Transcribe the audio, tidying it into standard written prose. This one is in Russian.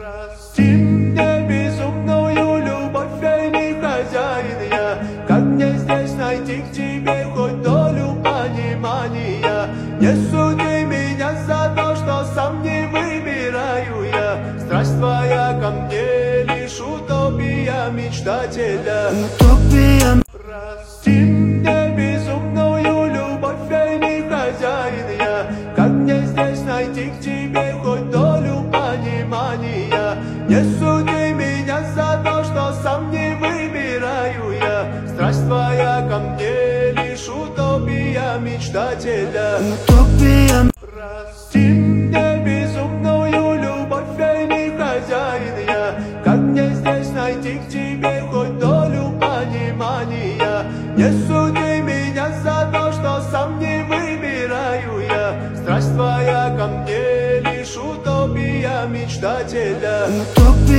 Прости мне безумную любовь, я не хозяин я. Как мне здесь найти к тебе хоть долю понимания? Не суди меня за то, что сам не выбираю я. Страсть твоя ко мне лишь утопия мечтателя. Утопия. Прости мне безумную любовь, я не хозяин я. Как мне здесь найти к тебе хоть долю понимания? Не суди меня за то, что сам не выбираю я. Страсть твоя ко мне лишь утопия мечтателя. Утопия. Прости мне безумную любовь, я не хозяин я. Как мне здесь найти к тебе хоть долю понимания? Не суди меня за то, что сам не выбираю я. Страсть твоя ко мне лишь утопия мечтателя.